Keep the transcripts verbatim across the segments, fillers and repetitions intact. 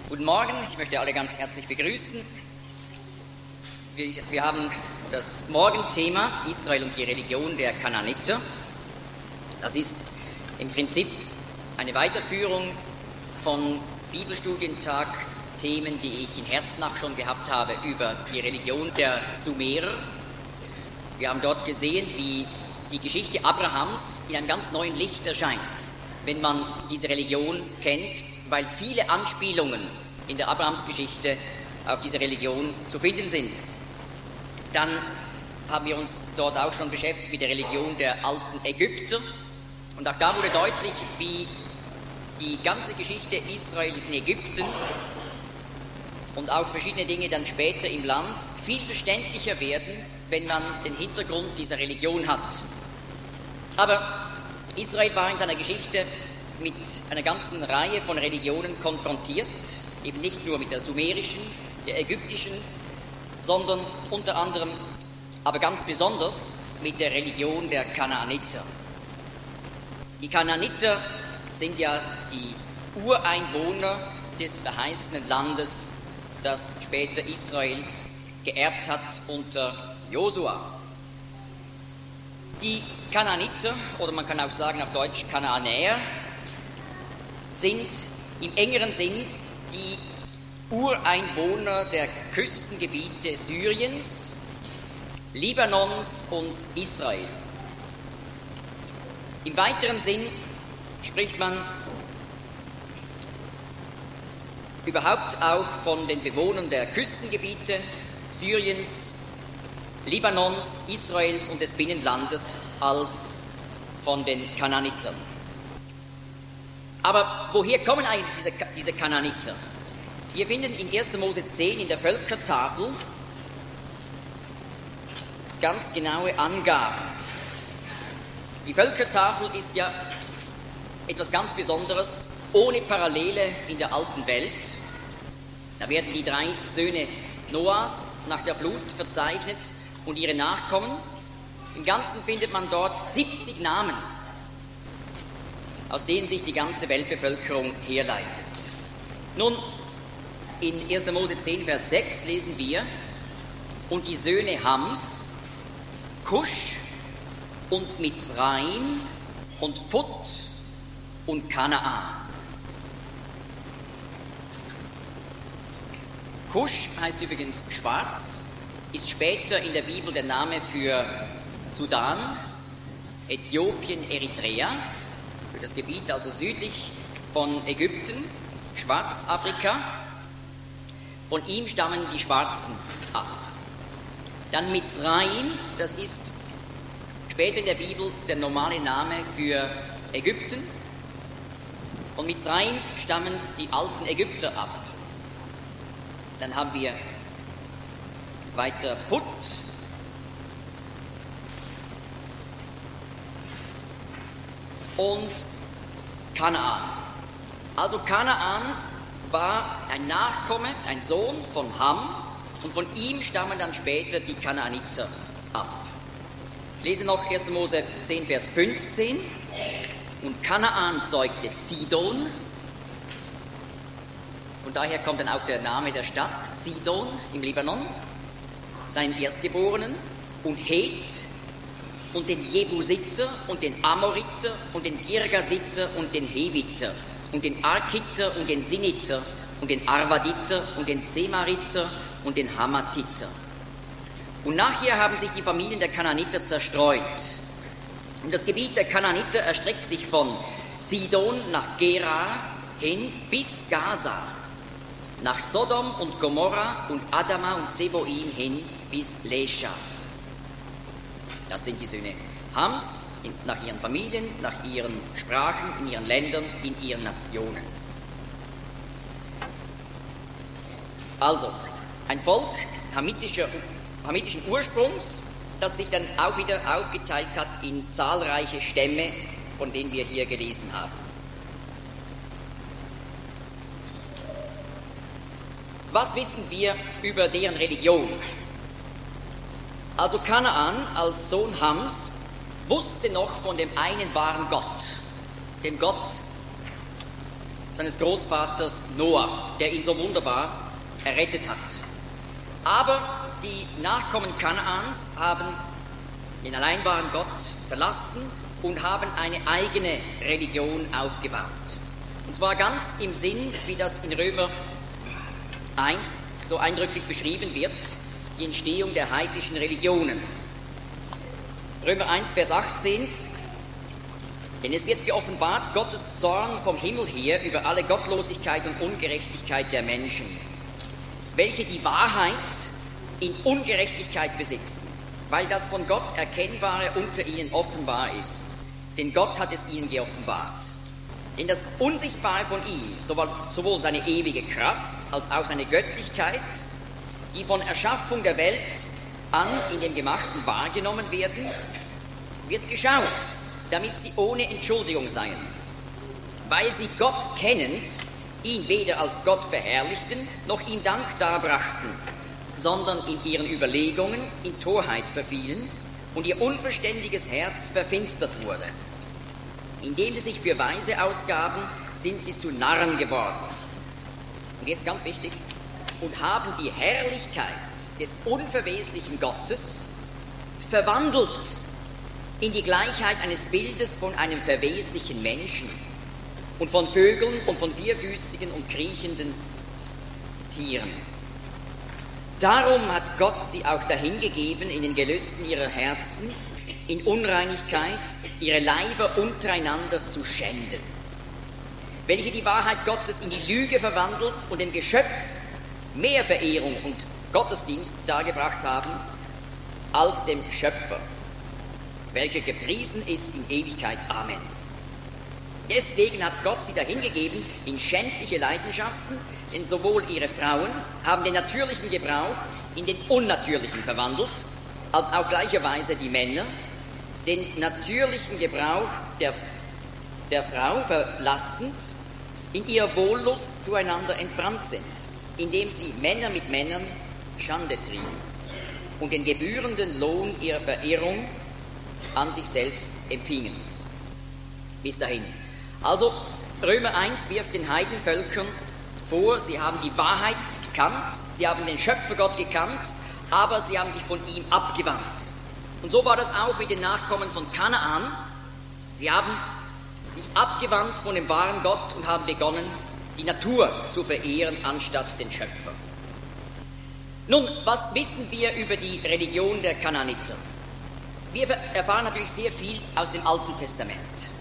Guten Morgen, ich möchte alle ganz herzlich begrüßen. Wir, wir haben das Morgenthema Israel und die Religion der Kanaaniter. Das ist im Prinzip eine Weiterführung von Bibelstudientag-Themen, die ich in Herznach schon gehabt habe über die Religion der Sumerer. Wir haben dort gesehen, wie die Geschichte Abrahams in einem ganz neuen Licht erscheint, wenn man diese Religion kennt, weil viele Anspielungen in der Abrahamsgeschichte auf diese Religion zu finden sind. Dann haben wir uns dort auch schon beschäftigt mit der Religion der alten Ägypter. Und auch da wurde deutlich, wie die ganze Geschichte Israel in Ägypten und auch verschiedene Dinge dann später im Land viel verständlicher werden, wenn man den Hintergrund dieser Religion hat. Aber Israel war in seiner Geschichte mit einer ganzen Reihe von Religionen konfrontiert, eben nicht nur mit der sumerischen, der ägyptischen, sondern unter anderem, aber ganz besonders mit der Religion der Kanaaniter. Die Kanaaniter sind ja die Ureinwohner des verheißenen Landes, das später Israel geerbt hat unter Josua. Die Kanaaniter, oder man kann auch sagen auf Deutsch Kanaanäer, sind im engeren Sinn die Ureinwohner der Küstengebiete Syriens, Libanons und Israel. Im weiteren Sinn spricht man überhaupt auch von den Bewohnern der Küstengebiete Syriens, Libanons, Israels und des Binnenlandes als von den Kanaanitern. Aber woher kommen eigentlich diese, diese Kanaaniter? Wir finden in erster Mose zehn in der Völkertafel ganz genaue Angaben. Die Völkertafel ist ja etwas ganz Besonderes, ohne Parallele in der alten Welt. Da werden die drei Söhne Noahs nach der Flut verzeichnet und ihre Nachkommen. Im Ganzen findet man dort siebzig Namen, aus denen sich die ganze Weltbevölkerung herleitet. Nun, in erster Mose zehn, Vers sechs lesen wir: Und die Söhne Hams, Kusch und Mizraim und Put und Kanaan. Kusch heißt übrigens schwarz, ist später in der Bibel der Name für Sudan, Äthiopien, Eritrea, für das Gebiet also südlich von Ägypten, Schwarzafrika. Von ihm stammen die Schwarzen ab. Dann Mizraim, das ist später in der Bibel der normale Name für Ägypten. Von Mizraim stammen die alten Ägypter ab. Dann haben wir weiter Put und Kanaan. Also Kanaan war ein Nachkomme, ein Sohn von Ham, und von ihm stammen dann später die Kanaaniter ab. Ich lese noch erster Mose zehn, Vers fünfzehn. Und Kanaan zeugte Zidon, und daher kommt dann auch der Name der Stadt, Sidon im Libanon, seinen Erstgeborenen, und Het und den Jebusiter und den Amoriter und den Girgasiter und den Heviter und den Arkiter und den Siniter und den Arvaditer und den Zemariter und den Hamathiter. Und nachher haben sich die Familien der Kanaaniter zerstreut. Und das Gebiet der Kanaaniter erstreckt sich von Sidon nach Gerar hin bis Gaza, nach Sodom und Gomorra und Adama und Seboim hin bis Lesha. Das sind die Söhne Hams, in, nach ihren Familien, nach ihren Sprachen, in ihren Ländern, in ihren Nationen. Also, ein Volk hamitischer, hamitischen Ursprungs, das sich dann auch wieder aufgeteilt hat in zahlreiche Stämme, von denen wir hier gelesen haben. Was wissen wir über deren Religion? Also Kanaan als Sohn Hams wusste noch von dem einen wahren Gott, dem Gott seines Großvaters Noah, der ihn so wunderbar errettet hat. Aber die Nachkommen Kanaans haben den allein wahren Gott verlassen und haben eine eigene Religion aufgebaut. Und zwar ganz im Sinn, wie das in Römer eins so eindrücklich beschrieben wird, die Entstehung der heidnischen Religionen. Römer eins, Vers achtzehn: Denn es wird geoffenbart Gottes Zorn vom Himmel her über alle Gottlosigkeit und Ungerechtigkeit der Menschen, welche die Wahrheit in Ungerechtigkeit besitzen, weil das von Gott Erkennbare unter ihnen offenbar ist. Denn Gott hat es ihnen geoffenbart. Denn das Unsichtbare von ihm, sowohl seine ewige Kraft als auch seine Göttlichkeit, die von Erschaffung der Welt an in dem Gemachten wahrgenommen werden, wird geschaut, damit sie ohne Entschuldigung seien, weil sie Gott kennend, ihn weder als Gott verherrlichten, noch ihm Dank darbrachten, sondern in ihren Überlegungen in Torheit verfielen und ihr unverständiges Herz verfinstert wurde. Indem sie sich für Weise ausgaben, sind sie zu Narren geworden. Und jetzt ganz wichtig: und haben die Herrlichkeit des unverweslichen Gottes verwandelt in die Gleichheit eines Bildes von einem verweslichen Menschen und von Vögeln und von vierfüßigen und kriechenden Tieren. Darum hat Gott sie auch dahingegeben in den Gelüsten ihrer Herzen, in Unreinigkeit ihre Leiber untereinander zu schänden, welche die Wahrheit Gottes in die Lüge verwandelt und dem Geschöpf mehr Verehrung und Gottesdienst dargebracht haben als dem Schöpfer, welcher gepriesen ist in Ewigkeit. Amen. Deswegen hat Gott sie dahingegeben in schändliche Leidenschaften, denn sowohl ihre Frauen haben den natürlichen Gebrauch in den unnatürlichen verwandelt, als auch gleicherweise die Männer den natürlichen Gebrauch der, der Frau verlassend, in ihrer Wohllust zueinander entbrannt sind, indem sie Männer mit Männern Schande trieben und den gebührenden Lohn ihrer Verehrung an sich selbst empfingen. Bis dahin. Also Römer eins wirft den Heidenvölkern vor, sie haben die Wahrheit gekannt, sie haben den Schöpfergott gekannt, aber sie haben sich von ihm abgewandt. Und so war das auch mit den Nachkommen von Kanaan. Sie haben sich abgewandt von dem wahren Gott und haben begonnen, die Natur zu verehren anstatt den Schöpfer. Nun, was wissen wir über die Religion der Kanaaniter? Wir erfahren natürlich sehr viel aus dem Alten Testament.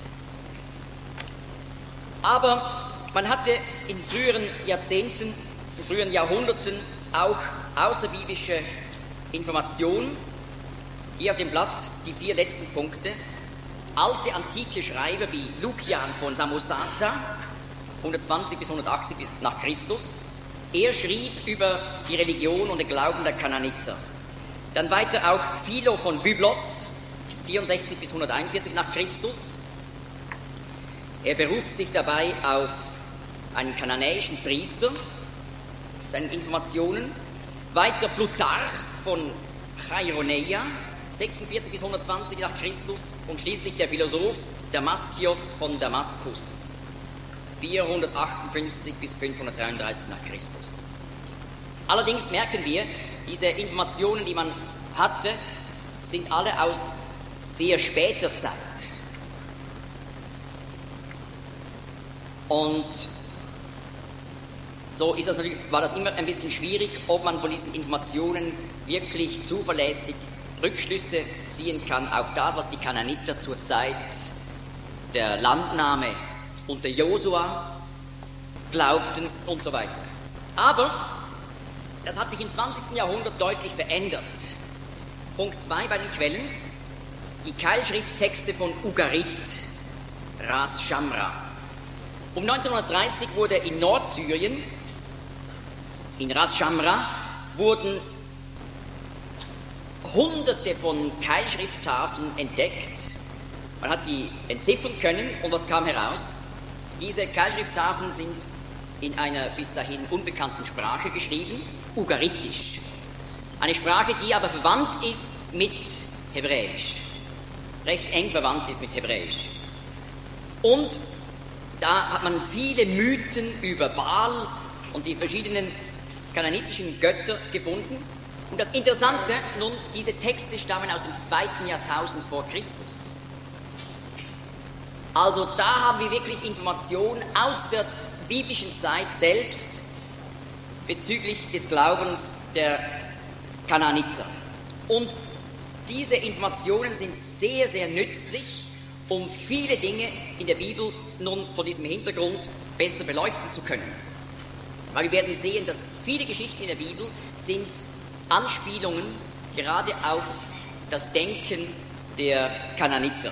Aber man hatte in früheren Jahrzehnten, in früheren Jahrhunderten auch außerbiblische Informationen. Hier auf dem Blatt die vier letzten Punkte. Alte antike Schreiber wie Lukian von Samosata, hundertzwanzig bis hundertachtzig nach Christus. Er schrieb über die Religion und den Glauben der Kanaaniter. Dann weiter auch Philo von Byblos, vierundsechzig bis hunderteinundvierzig nach Christus. Er beruft sich dabei auf einen kananäischen Priester, seinen Informationen. Weiter Plutarch von Chaironeia, sechsundvierzig bis hundertzwanzig nach Christus. Und schließlich der Philosoph Damaskios von Damaskus, vierhundertachtundfünfzig bis fünfhundertdreiunddreißig nach Christus. Allerdings merken wir, diese Informationen, die man hatte, sind alle aus sehr später Zeit. Und so ist das natürlich, war das immer ein bisschen schwierig, ob man von diesen Informationen wirklich zuverlässig Rückschlüsse ziehen kann auf das, was die Kanaaniter zur Zeit der Landnahme unter Josua glaubten und so weiter. Aber das hat sich im zwanzigsten Jahrhundert deutlich verändert. Punkt zwei bei den Quellen: die Keilschrifttexte von Ugarit, Ras Shamra. Um neunzehnhundertdreißig wurde in Nordsyrien, in Ras Shamra, wurden hunderte von Keilschrifttafeln entdeckt. Man hat die entziffern können und was kam heraus? Diese Keilschrifttafeln sind in einer bis dahin unbekannten Sprache geschrieben, Ugaritisch. Eine Sprache, die aber verwandt ist mit Hebräisch. Recht eng verwandt ist mit Hebräisch. Und Da hat man viele Mythen über Baal und die verschiedenen kanaanitischen Götter gefunden. Und das Interessante, nun, diese Texte stammen aus dem zweiten Jahrtausend vor Christus. Also da haben wir wirklich Informationen aus der biblischen Zeit selbst bezüglich des Glaubens der Kanaaniter. Und diese Informationen sind sehr, sehr nützlich, um viele Dinge in der Bibel nun vor diesem Hintergrund besser beleuchten zu können. Weil wir werden sehen, dass viele Geschichten in der Bibel sind Anspielungen gerade auf das Denken der Kanaaniter.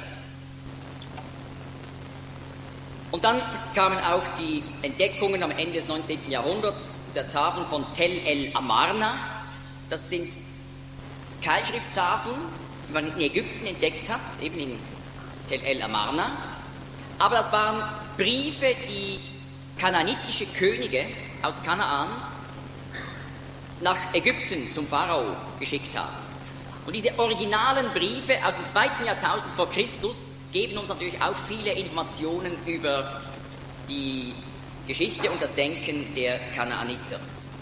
Und dann kamen auch die Entdeckungen am Ende des neunzehnten Jahrhunderts der Tafeln von Tel el Amarna. Das sind Keilschrifttafeln, die man in Ägypten entdeckt hat, eben in Tel el Amarna. Aber das waren Briefe, die kanaanitische Könige aus Kanaan nach Ägypten zum Pharao geschickt haben. Und diese originalen Briefe aus dem zweiten Jahrtausend vor Christus geben uns natürlich auch viele Informationen über die Geschichte und das Denken der Kanaaniter.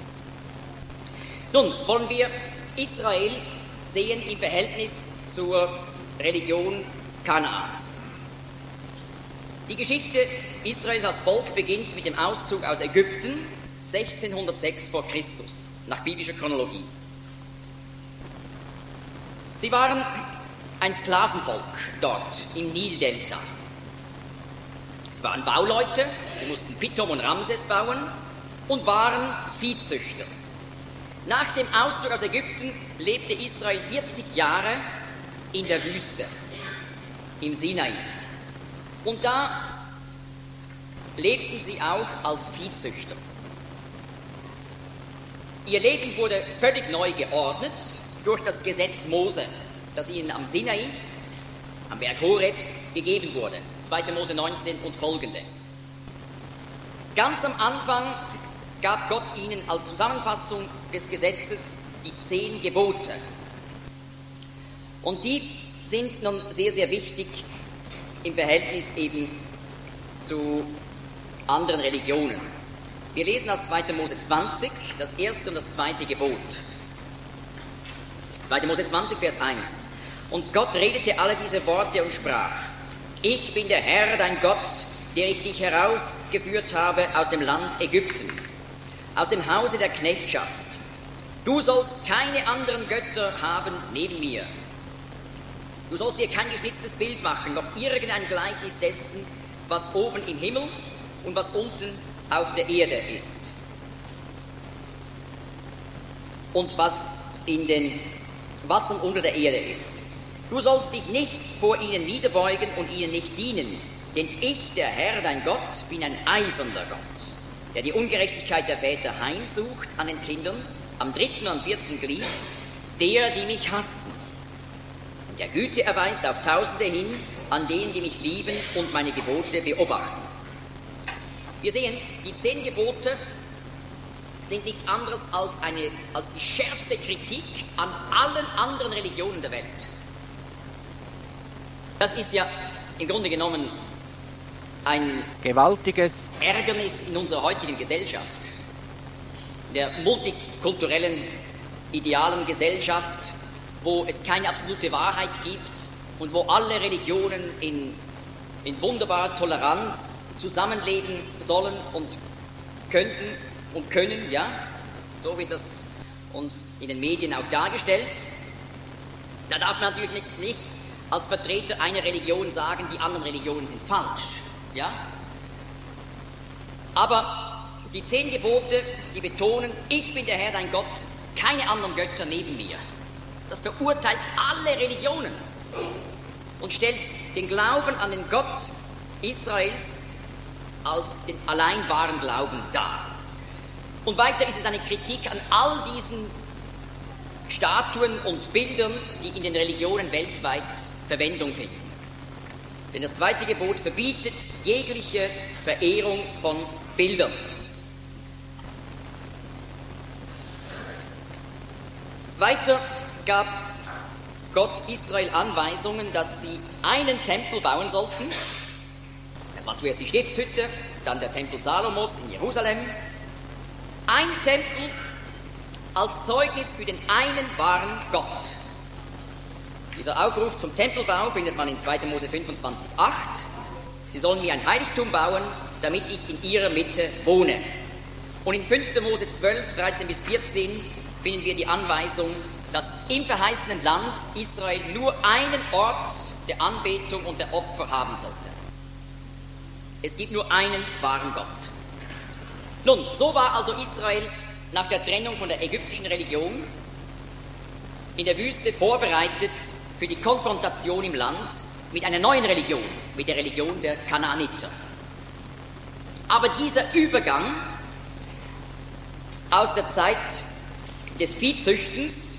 Nun wollen wir Israel sehen im Verhältnis zur Religion Kanaans. Die Geschichte Israels als Volk beginnt mit dem Auszug aus Ägypten sechzehnhundertsechs vor Christus, nach biblischer Chronologie. Sie waren ein Sklavenvolk dort im Nildelta. Sie waren Bauleute, sie mussten Pithom und Ramses bauen und waren Viehzüchter. Nach dem Auszug aus Ägypten lebte Israel vierzig Jahre in der Wüste, im Sinai. Und da lebten sie auch als Viehzüchter. Ihr Leben wurde völlig neu geordnet durch das Gesetz Mose, das ihnen am Sinai, am Berg Horeb, gegeben wurde. zweiter Mose neunzehn und folgende. Ganz am Anfang gab Gott ihnen als Zusammenfassung des Gesetzes die zehn Gebote. Und die sind nun sehr, sehr wichtig im Verhältnis eben zu anderen Religionen. Wir lesen aus zweiter Mose zwanzig, das erste und das zweite Gebot. zweiter Mose zwanzig, Vers eins. Und Gott redete alle diese Worte und sprach: Ich bin der Herr, dein Gott, der ich dich herausgeführt habe aus dem Land Ägypten, aus dem Hause der Knechtschaft. Du sollst keine anderen Götter haben neben mir. Du sollst dir kein geschnitztes Bild machen, noch irgendein Gleichnis dessen, was oben im Himmel und was unten auf der Erde ist. Und was in den Wassern unter der Erde ist. Du sollst dich nicht vor ihnen niederbeugen und ihnen nicht dienen, denn ich, der Herr, dein Gott, bin ein eifernder Gott, der die Ungerechtigkeit der Väter heimsucht an den Kindern, am dritten und am vierten Glied, derer, die mich hassen, und der Güte erweist auf Tausende hin, an denen, die mich lieben und meine Gebote beobachten. Wir sehen, die zehn Gebote sind nichts anderes als, eine, als die schärfste Kritik an allen anderen Religionen der Welt. Das ist ja im Grunde genommen ein gewaltiges Ärgernis in unserer heutigen Gesellschaft, der multikulturellen, idealen Gesellschaft, wo es keine absolute Wahrheit gibt und wo alle Religionen in, in wunderbarer Toleranz zusammenleben sollen und könnten und können, ja, so wird das uns in den Medien auch dargestellt. Da darf man natürlich nicht, nicht als Vertreter einer Religion sagen, die anderen Religionen sind falsch, ja. Aber die zehn Gebote, die betonen, ich bin der Herr, dein Gott, keine anderen Götter neben mir. Das verurteilt alle Religionen und stellt den Glauben an den Gott Israels als den allein wahren Glauben dar. Und weiter ist es eine Kritik an all diesen Statuen und Bildern, die in den Religionen weltweit Verwendung finden. Denn das zweite Gebot verbietet jegliche Verehrung von Bildern. Weiter gab Gott Israel Anweisungen, dass sie einen Tempel bauen sollten. das war zuerst die Stiftshütte, dann der Tempel Salomos in Jerusalem. Ein Tempel als Zeugnis für den einen wahren Gott. Dieser Aufruf zum Tempelbau findet man in zweiter Mose fünfundzwanzig, acht. Sie sollen mir ein Heiligtum bauen, damit ich in ihrer Mitte wohne. Und in fünfter Mose zwölf, dreizehn bis vierzehn finden wir die Anweisung, dass im verheißenen Land Israel nur einen Ort der Anbetung und der Opfer haben sollte. Es gibt nur einen wahren Gott. Nun, so war also Israel nach der Trennung von der ägyptischen Religion in der Wüste vorbereitet für die Konfrontation im Land mit einer neuen Religion, mit der Religion der Kanaaniter. Aber dieser Übergang aus der Zeit des Viehzüchtens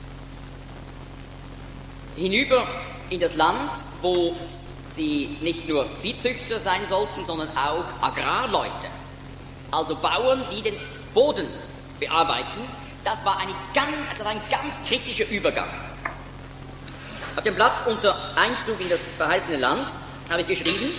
hinüber in das Land, wo sie nicht nur Viehzüchter sein sollten, sondern auch Agrarleute, also Bauern, die den Boden bearbeiten, das war, eine ganz, das war ein ganz kritischer Übergang. Auf dem Blatt unter Einzug in das verheißene Land habe ich geschrieben: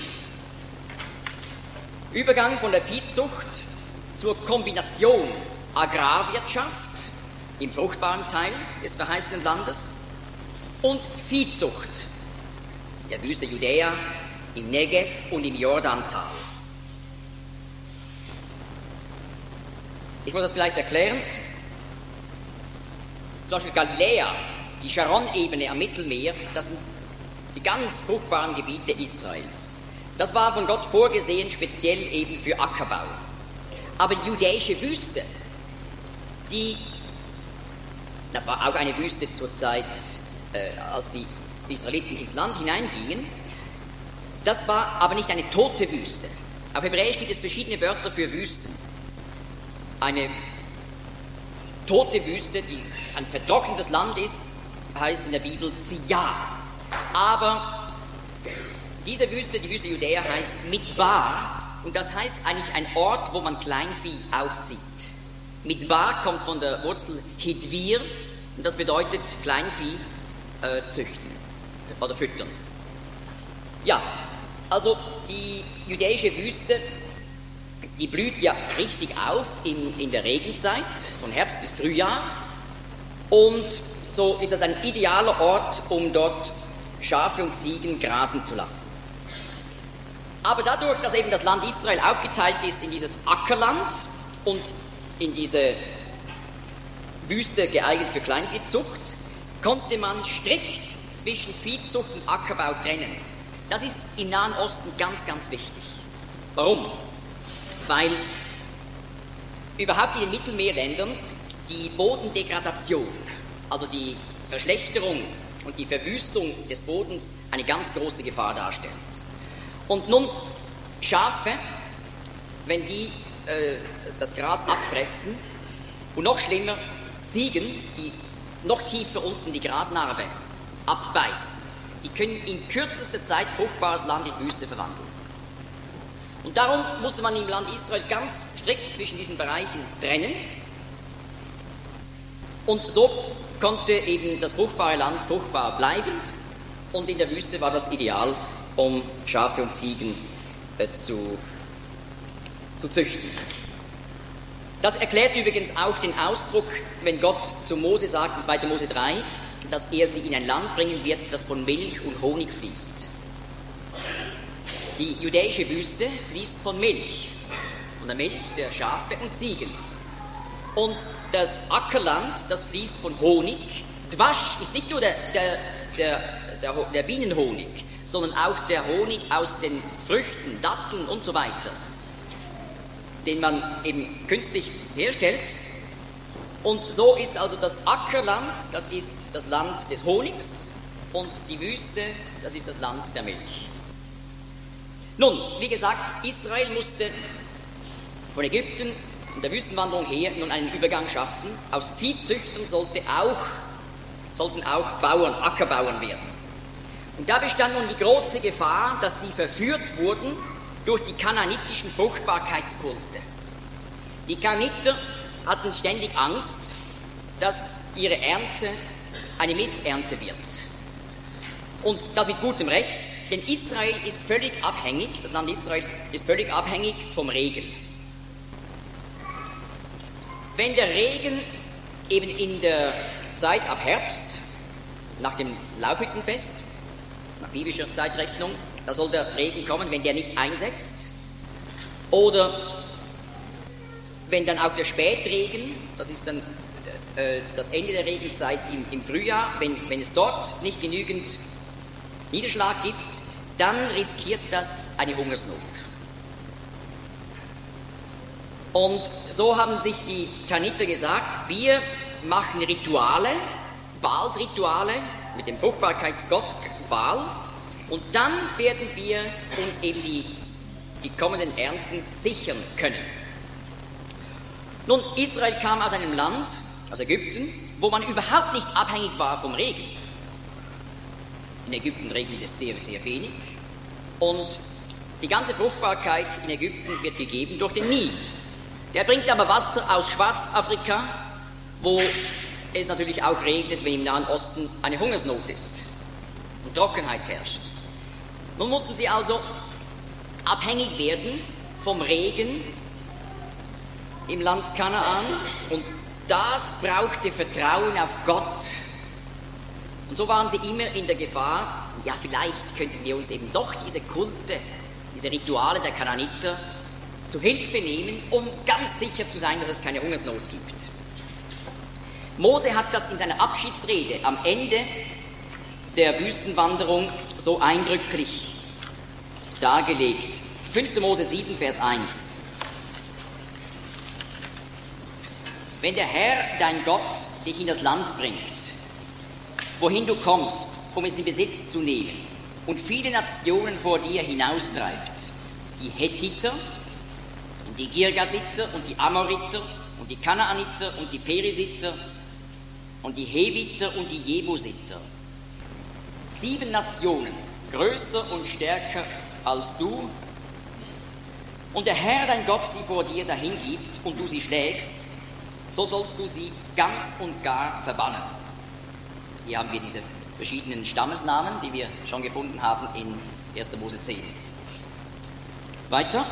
Übergang von der Viehzucht zur Kombination Agrarwirtschaft im fruchtbaren Teil des verheißenen Landes und Viehzucht in der Wüste Judäa, im Negev und im Jordantal. Ich muss das vielleicht erklären. Zum Beispiel Galiläa, die Sharon-Ebene am Mittelmeer, das sind die ganz fruchtbaren Gebiete Israels. Das war von Gott vorgesehen, speziell eben für Ackerbau. Aber die judäische Wüste, die, das war auch eine Wüste zur Zeit, äh, als die Israeliten ins Land hineingingen, das war aber nicht eine tote Wüste. Auf Hebräisch gibt es verschiedene Wörter für Wüsten. Eine tote Wüste, die ein vertrocknetes Land ist, heißt in der Bibel Ziyah. Aber diese Wüste, die Wüste Judäa, heißt Midbar, und das heißt eigentlich ein Ort, wo man Kleinvieh aufzieht. Midbar kommt von der Wurzel Hidvir, und das bedeutet Kleinvieh äh, züchten oder füttern. Ja, also die judäische Wüste, die blüht ja richtig auf in, in der Regenzeit, von Herbst bis Frühjahr, und so ist das ein idealer Ort, um dort Schafe und Ziegen grasen zu lassen. Aber dadurch, dass eben das Land Israel aufgeteilt ist in dieses Ackerland und in diese Wüste geeignet für Kleinviehzucht, konnte man strikt zwischen Viehzucht und Ackerbau trennen. Das ist im Nahen Osten ganz, ganz wichtig. Warum? Weil überhaupt in den Mittelmeerländern die Bodendegradation, also die Verschlechterung und die Verwüstung des Bodens, eine ganz große Gefahr darstellt. Und nun Schafe, wenn die äh, das Gras abfressen, und noch schlimmer Ziegen, die noch tiefer unten die Grasnarbe abbeißen, die können in kürzester Zeit fruchtbares Land in Wüste verwandeln. Und darum musste man im Land Israel ganz strikt zwischen diesen Bereichen trennen. Und so konnte eben das fruchtbare Land fruchtbar bleiben, und in der Wüste war das ideal, um Schafe und Ziegen äh, zu, zu züchten. Das erklärt übrigens auch den Ausdruck, wenn Gott zu Mose sagt, in zweiter Mose drei, dass er sie in ein Land bringen wird, das von Milch und Honig fließt. Die judäische Wüste fließt von Milch, von der Milch der Schafe und Ziegen. Und das Ackerland, das fließt von Honig. Dwasch ist nicht nur der, der, der, der, der Bienenhonig, sondern auch der Honig aus den Früchten, Datteln und so weiter, den man eben künstlich herstellt. Und so ist also das Ackerland, das ist das Land des Honigs, und die Wüste, das ist das Land der Milch. Nun, wie gesagt, Israel musste von Ägypten und der Wüstenwanderung her nun einen Übergang schaffen. Aus Viehzüchtern sollte auch, sollten auch Bauern, Ackerbauern werden. Und da bestand nun die große Gefahr, dass sie verführt wurden durch die kanaanitischen Fruchtbarkeitskulte. Die Kanaaniter hatten ständig Angst, dass ihre Ernte eine Missernte wird. Und das mit gutem Recht, denn Israel ist völlig abhängig, das Land Israel ist völlig abhängig vom Regen. Wenn der Regen eben in der Zeit ab Herbst, nach dem Laubhüttenfest, nach biblischer Zeitrechnung, da soll der Regen kommen, wenn der nicht einsetzt, oder wenn dann auch der Spätregen, das ist dann äh, das Ende der Regenzeit im, im Frühjahr, wenn, wenn es dort nicht genügend Niederschlag gibt, dann riskiert das eine Hungersnot. Und so haben sich die Kaniter gesagt, wir machen Rituale, Baalsrituale mit dem Fruchtbarkeitsgott Baal, und dann werden wir uns eben die, die kommenden Ernten sichern können. Nun, Israel kam aus einem Land, aus Ägypten, wo man überhaupt nicht abhängig war vom Regen. In Ägypten regnet es sehr, sehr wenig, und die ganze Fruchtbarkeit in Ägypten wird gegeben durch den Nil. Der bringt aber Wasser aus Schwarzafrika, wo es natürlich auch regnet, wenn im Nahen Osten eine Hungersnot ist und Trockenheit herrscht. Nun mussten sie also abhängig werden vom Regen im Land Kanaan, und das brauchte Vertrauen auf Gott. Und so waren sie immer in der Gefahr, ja, vielleicht könnten wir uns eben doch diese Kulte, diese Rituale der Kanaaniter zu Hilfe nehmen, um ganz sicher zu sein, dass es keine Hungersnot gibt. Mose hat das in seiner Abschiedsrede am Ende der Wüstenwanderung so eindrücklich dargelegt. fünfter Mose sieben, Vers eins. Wenn der Herr, dein Gott, dich in das Land bringt, wohin du kommst, um es in Besitz zu nehmen, und viele Nationen vor dir hinaustreibt, die Hethiter, und die Girgasiter und die Amoriter und die Kanaaniter und die Perisiter und die Heviter und die Jebusiter. Sieben Nationen, größer und stärker als du, und der Herr, dein Gott, sie vor dir dahin gibt und du sie schlägst, so sollst du sie ganz und gar verbannen. Hier haben wir diese verschiedenen Stammesnamen, die wir schon gefunden haben in erster Mose zehn. Weiter.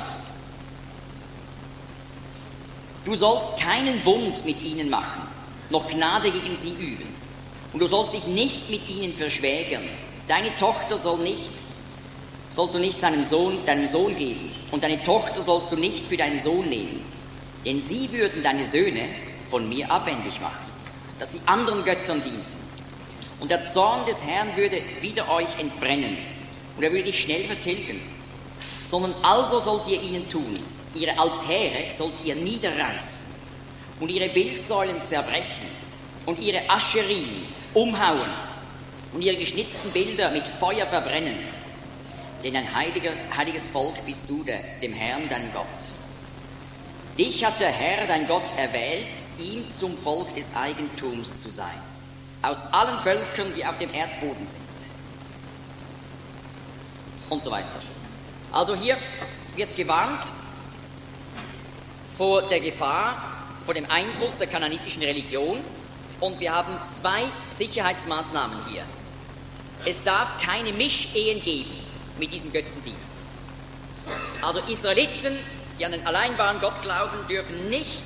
Du sollst keinen Bund mit ihnen machen, noch Gnade gegen sie üben. Und du sollst dich nicht mit ihnen verschwägern. Deine Tochter soll nicht, sollst du nicht seinem Sohn, deinem Sohn geben. Und deine Tochter sollst du nicht für deinen Sohn nehmen. Denn sie würden deine Söhne von mir abwendig machen, dass sie anderen Göttern dienten. Und der Zorn des Herrn würde wider euch entbrennen, und er würde dich schnell vertilgen. Sondern also sollt ihr ihnen tun, ihre Altäre sollt ihr niederreißen und ihre Bildsäulen zerbrechen und ihre Ascherin umhauen und ihre geschnitzten Bilder mit Feuer verbrennen. Denn ein heiliger, heiliges Volk bist du, der, dem Herrn, dein Gott. Dich hat der Herr, dein Gott, erwählt, ihm zum Volk des Eigentums zu sein, aus allen Völkern, die auf dem Erdboden sind. Und so weiter. Also hier wird gewarnt vor der Gefahr, vor dem Einfluss der kanaanitischen Religion, und wir haben zwei Sicherheitsmaßnahmen hier. Es darf keine Mischehen geben mit diesen Götzendienern. Also Israeliten, die an den allein wahren Gott glauben, dürfen nicht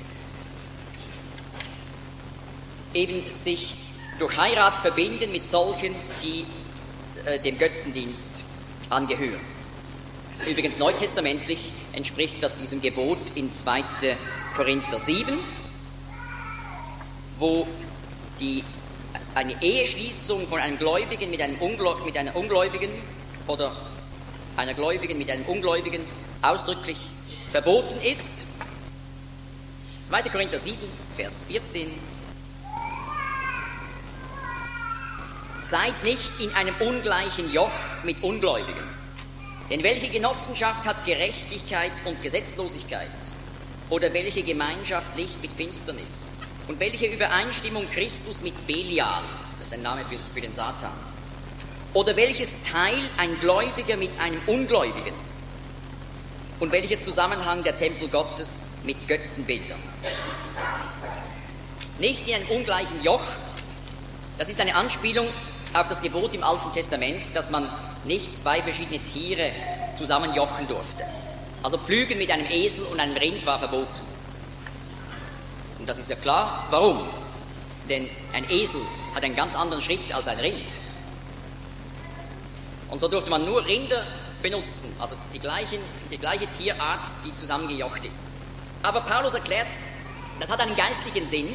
eben sich durch Heirat verbinden mit solchen, die äh, dem Götzendienst angehören. Übrigens neutestamentlich entspricht das diesem Gebot in zweiter Korinther sieben, wo die, eine Eheschließung von einem Gläubigen mit, einem Ungläu- mit einer Ungläubigen oder einer Gläubigen mit einem Ungläubigen ausdrücklich verboten ist. zweiter Korinther sieben, Vers vierzehn. Seid nicht in einem ungleichen Joch mit Ungläubigen. Denn welche Genossenschaft hat Gerechtigkeit und Gesetzlosigkeit? Oder welche Gemeinschaft Licht mit Finsternis? Und welche Übereinstimmung Christus mit Belial? Das ist ein Name für, für den Satan. Oder welches Teil ein Gläubiger mit einem Ungläubigen? Und welcher Zusammenhang der Tempel Gottes mit Götzenbildern? Nicht in einem ungleichen Joch. Das ist eine Anspielung auf das Gebot im Alten Testament, dass man nicht zwei verschiedene Tiere zusammenjochen durfte. Also Pflügen mit einem Esel und einem Rind war verboten. Und das ist ja klar, warum? Denn ein Esel hat einen ganz anderen Schritt als ein Rind. Und so durfte man nur Rinder benutzen, also die, gleichen, die gleiche Tierart, die zusammengejocht ist. Aber Paulus erklärt, das hat einen geistlichen Sinn.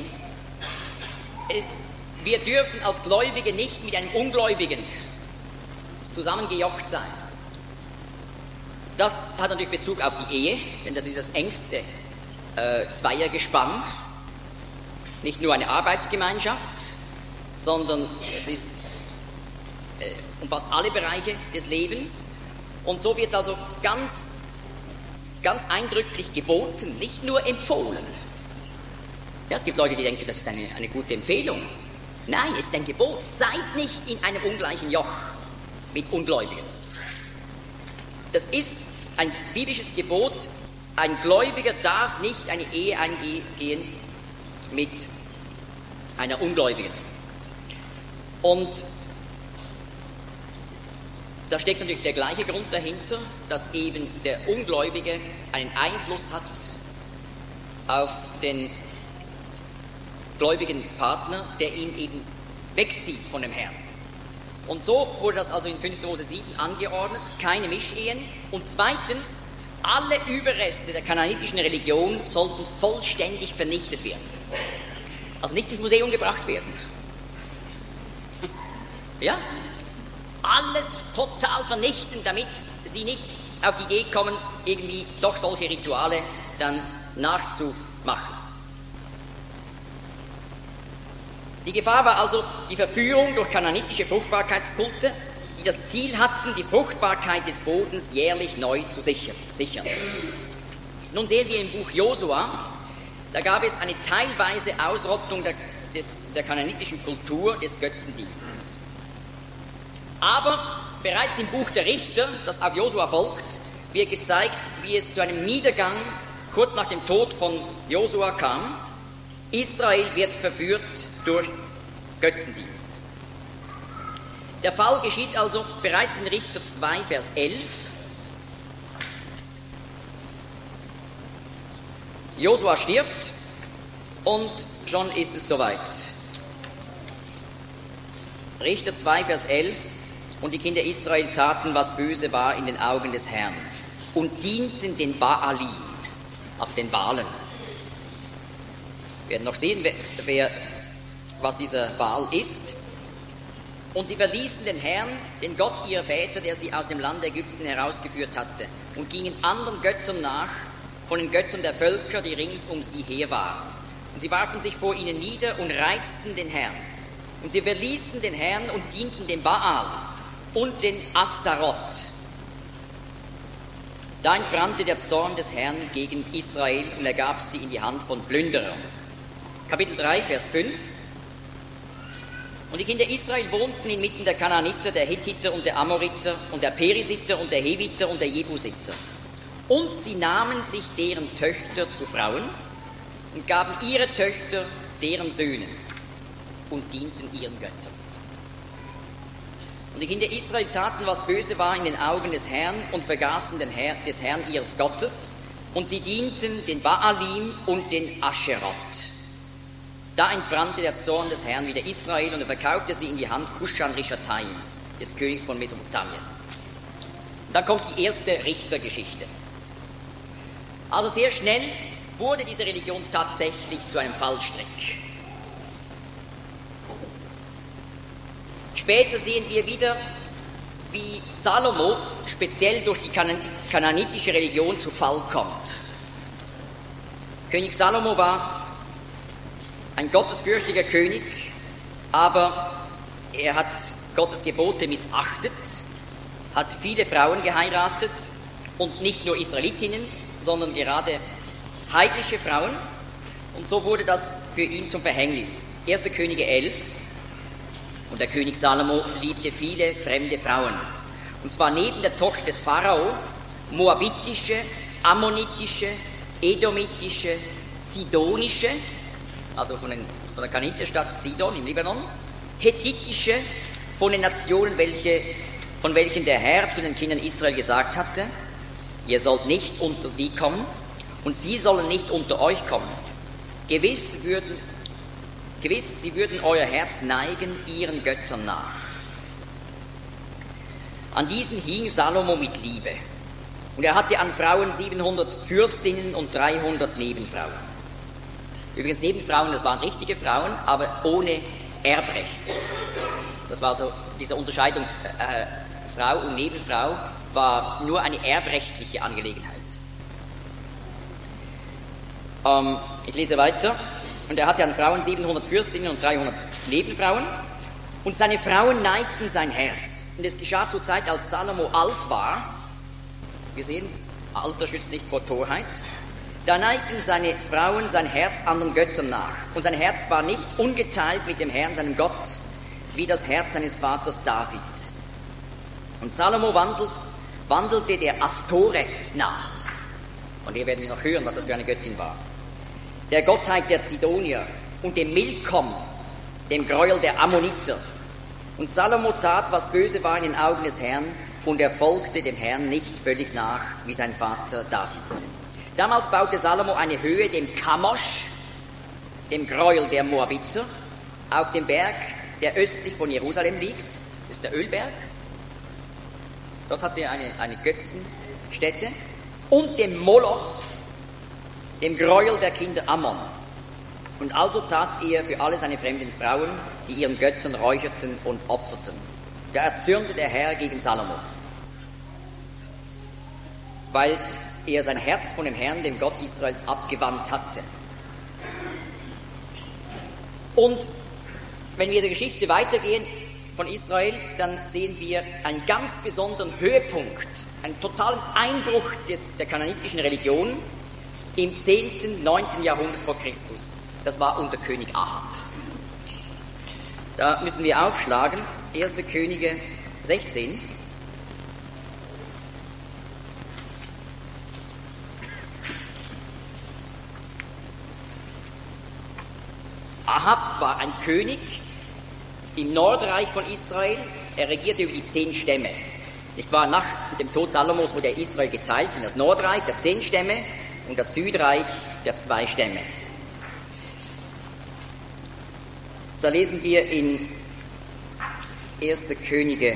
Wir dürfen als Gläubige nicht mit einem Ungläubigen zusammengejocht sein. Das hat natürlich Bezug auf die Ehe, denn das ist das engste äh, Zweiergespann. Nicht nur eine Arbeitsgemeinschaft, sondern es ist, äh, umfasst alle Bereiche des Lebens. Und so wird also ganz, ganz eindrücklich geboten, nicht nur empfohlen. Ja, es gibt Leute, die denken, das ist eine, eine gute Empfehlung. Nein, es ist ein Gebot. Seid nicht in einem ungleichen Joch mit Ungläubigen. Das ist ein biblisches Gebot. Ein Gläubiger darf nicht eine Ehe eingehen mit einer Ungläubigen. Und da steckt natürlich der gleiche Grund dahinter, dass eben der Ungläubige einen Einfluss hat auf den gläubigen Partner, der ihn eben wegzieht von dem Herrn. Und so wurde das also in fünfter Mose sieben angeordnet, keine Mischehen. Und zweitens, alle Überreste der kanaanitischen Religion sollten vollständig vernichtet werden. Also nicht ins Museum gebracht werden. Ja? Alles total vernichten, damit sie nicht auf die Idee kommen, irgendwie doch solche Rituale dann nachzumachen. Die Gefahr war also die Verführung durch kanaanitische Fruchtbarkeitskulte, die das Ziel hatten, die Fruchtbarkeit des Bodens jährlich neu zu sichern. Nun sehen wir im Buch Josua, da gab es eine teilweise Ausrottung der, des, der kanaanitischen Kultur des Götzendienstes. Aber bereits im Buch der Richter, das auf Josua folgt, wird gezeigt, wie es zu einem Niedergang kurz nach dem Tod von Josua kam. Israel wird verführt durch Götzendienst. Der Fall geschieht also bereits in Richter zwei, Vers elf. Josua stirbt und schon ist es soweit. Richter zwei, Vers elf. Und die Kinder Israel taten, was böse war in den Augen des Herrn und dienten den Baalim, also den Baalen. Wir werden noch sehen, wer, wer, was dieser Baal ist. Und sie verließen den Herrn, den Gott ihrer Väter, der sie aus dem Land Ägypten herausgeführt hatte, und gingen anderen Göttern nach, von den Göttern der Völker, die rings um sie her waren. Und sie warfen sich vor ihnen nieder und reizten den Herrn. Und sie verließen den Herrn und dienten dem Baal und den Astaroth. Da entbrannte der Zorn des Herrn gegen Israel und er gab sie in die Hand von Plünderern. Kapitel drei, Vers fünf. Und die Kinder Israel wohnten inmitten der Kanaaniter, der Hethiter und der Amoriter und der Perisiter und der Heviter und der Jebusiter. Und sie nahmen sich deren Töchter zu Frauen und gaben ihre Töchter deren Söhnen und dienten ihren Göttern. Und die Kinder Israel taten, was böse war in den Augen des Herrn und vergaßen den Herr, des Herrn ihres Gottes und sie dienten den Baalim und den Ascheroth. Da entbrannte der Zorn des Herrn wider Israel und er verkaufte sie in die Hand Kushan-Rishataims, des Königs von Mesopotamien. Und dann kommt die erste Richtergeschichte. Also sehr schnell wurde diese Religion tatsächlich zu einem Fallstrick. Später sehen wir wieder, wie Salomo speziell durch die kanaanitische Religion zu Fall kommt. König Salomo war ein gottesfürchtiger König, aber er hat Gottes Gebote missachtet, hat viele Frauen geheiratet und nicht nur Israelitinnen, sondern gerade heidnische Frauen. Und so wurde das für ihn zum Verhängnis. erster Könige elf. Und der König Salomo liebte viele fremde Frauen. Und zwar neben der Tochter des Pharao moabitische, ammonitische, edomitische, sidonische, also von, den, von der Kanaaniterstadt Sidon im Libanon, hethitische, von den Nationen, welche von welchen der Herr zu den Kindern Israel gesagt hatte, ihr sollt nicht unter sie kommen und sie sollen nicht unter euch kommen. Gewiss würden, gewiss, sie würden euer Herz neigen ihren Göttern nach. An diesen hing Salomo mit Liebe. Und er hatte an Frauen siebenhundert Fürstinnen und dreihundert Nebenfrauen. Übrigens Nebenfrauen, das waren richtige Frauen, aber ohne Erbrecht. Das war so, diese Unterscheidung äh, Frau und Nebenfrau war nur eine erbrechtliche Angelegenheit. Ähm, ich lese weiter. Und er hatte an Frauen siebenhundert Fürstinnen und dreihundert Nebenfrauen. Und seine Frauen neigten sein Herz. Und es geschah zur Zeit, als Salomo alt war. Wir sehen, Alter schützt nicht vor Torheit. Da neigten seine Frauen sein Herz anderen Göttern nach. Und sein Herz war nicht ungeteilt mit dem Herrn, seinem Gott, wie das Herz seines Vaters David. Und Salomo wandelt, wandelte der Astoret nach. Und hier werden wir noch hören, was das für eine Göttin war. Der Gottheit der Zidonier und dem Milkom, dem Gräuel der Ammoniter. Und Salomo tat, was böse war in den Augen des Herrn, und er folgte dem Herrn nicht völlig nach, wie sein Vater David. Damals baute Salomo eine Höhe dem Kamosch, dem Gräuel der Moabiter, auf dem Berg, der östlich von Jerusalem liegt. Das ist der Ölberg. Dort hatte er eine, eine Götzenstätte. Und dem Moloch, dem Gräuel der Kinder Ammon. Und also tat er für alle seine fremden Frauen, die ihren Göttern räucherten und opferten. Da erzürnte der Herr gegen Salomo, weil er sein Herz von dem Herrn, dem Gott Israels, abgewandt hatte. Und wenn wir der Geschichte weitergehen von Israel, dann sehen wir einen ganz besonderen Höhepunkt, einen totalen Einbruch des, der kanaanitischen Religion im zehnten, neunten Jahrhundert vor Christus. Das war unter König Ahab. Da müssen wir aufschlagen, erste Könige sechzehn. Ahab war ein König im Nordreich von Israel. Er regierte über die zehn Stämme. Nicht wahr? Nach dem Tod Salomos wurde Israel geteilt in das Nordreich der zehn Stämme und das Südreich der zwei Stämme. Da lesen wir in erste Könige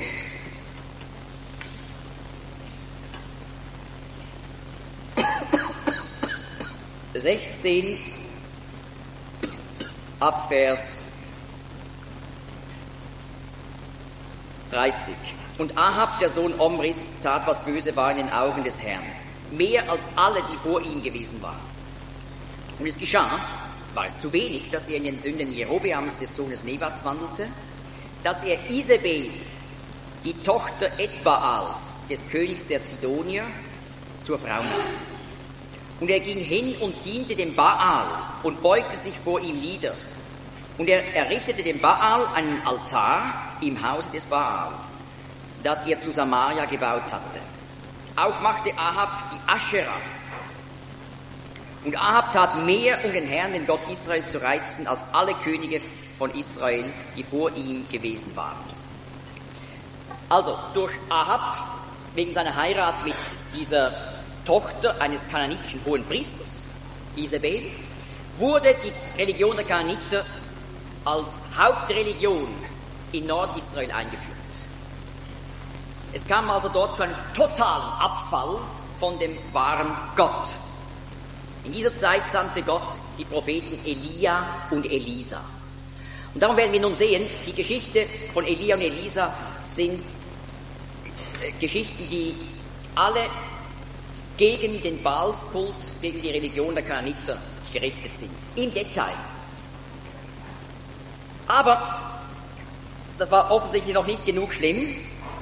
sechzehn ab Vers dreißig. Und Ahab, der Sohn Omris, tat, was böse war in den Augen des Herrn, mehr als alle, die vor ihm gewesen waren. Und es geschah, war es zu wenig, dass er in den Sünden Jerobeams des Sohnes Nebats wandelte, dass er Isabel, die Tochter Etbaals, des Königs der Zidonier, zur Frau nahm. Und er ging hin und diente dem Baal und beugte sich vor ihm nieder. Und er errichtete dem Baal einen Altar im Hause des Baal, das er zu Samaria gebaut hatte. Auch machte Ahab die Aschera. Und Ahab tat mehr, um den Herrn, den Gott Israels, zu reizen, als alle Könige von Israel, die vor ihm gewesen waren. Also, durch Ahab, wegen seiner Heirat mit dieser Tochter eines kanaanitischen Hohenpriesters, Isabel, wurde die Religion der Kanaaniter als Hauptreligion in Nordisrael eingeführt. Es kam also dort zu einem totalen Abfall von dem wahren Gott. In dieser Zeit sandte Gott die Propheten Elia und Elisa. Und darum werden wir nun sehen, die Geschichte von Elia und Elisa sind Geschichten, die alle gegen den Baalskult, gegen die Religion der Kanaaniter gerichtet sind. Im Detail. Aber das war offensichtlich noch nicht genug schlimm.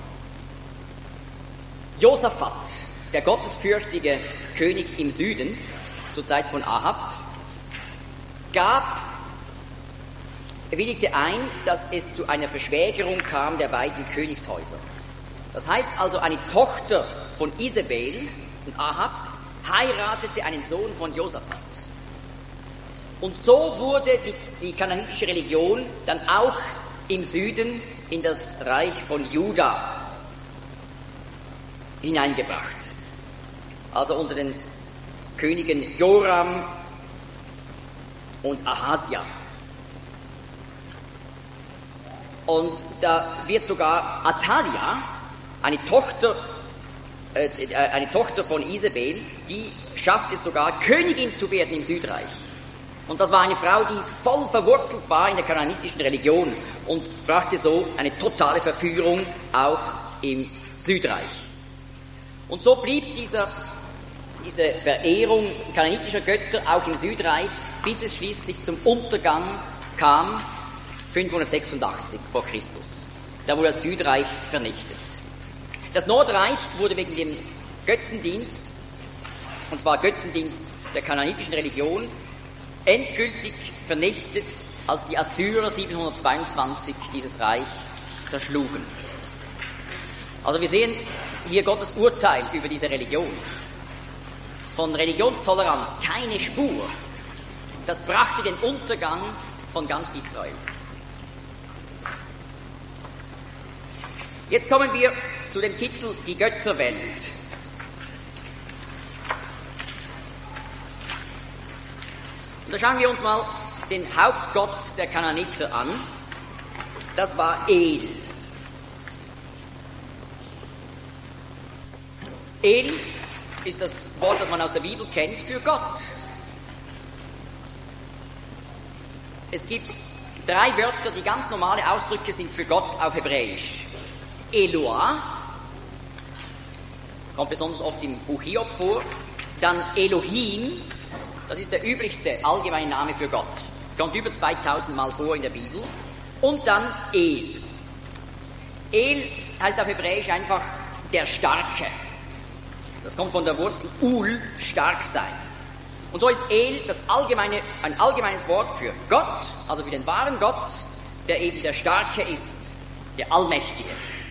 Josaphat, der gottesfürchtige König im Süden, zur Zeit von Ahab, gab, er willigte ein, dass es zu einer Verschwägerung kam der beiden Königshäuser. Das heißt also, eine Tochter von Isabel und Ahab heiratete einen Sohn von Josaphat. Und so wurde die, die kanaanitische Religion dann auch im Süden in das Reich von Juda hineingebracht. Also unter den Königen Joram und Ahasia. Und da wird sogar Athalia, eine Tochter, äh, eine Tochter von Isabel, die schafft es sogar, Königin zu werden im Südreich. Und das war eine Frau, die voll verwurzelt war in der kanaanitischen Religion und brachte so eine totale Verführung auch im Südreich. Und so blieb dieser, diese Verehrung kanaanitischer Götter auch im Südreich, bis es schließlich zum Untergang kam, fünfhundertsechsundachtzig vor Christus. Da wurde das Südreich vernichtet. Das Nordreich wurde wegen dem Götzendienst, und zwar Götzendienst der kanaanitischen Religion, endgültig vernichtet, als die Assyrer siebenhundertzweiundzwanzig dieses Reich zerschlugen. Also wir sehen hier Gottes Urteil über diese Religion. Von Religionstoleranz keine Spur. Das brachte den Untergang von ganz Israel. Jetzt kommen wir zu dem Titel Die Götterwelt. Und da schauen wir uns mal den Hauptgott der Kanaaniter an. Das war El. El ist das Wort, das man aus der Bibel kennt, für Gott. Es gibt drei Wörter, die ganz normale Ausdrücke sind für Gott auf Hebräisch. Eloah, kommt besonders oft im Buch Hiob vor. Dann Elohim, das ist der üblichste allgemeine Name für Gott. Kommt über zweitausend Mal vor in der Bibel. Und dann El. El heißt auf Hebräisch einfach der Starke. Das kommt von der Wurzel Ul, stark sein. Und so ist El das allgemeine, ein allgemeines Wort für Gott, also für den wahren Gott, der eben der Starke ist, der Allmächtige.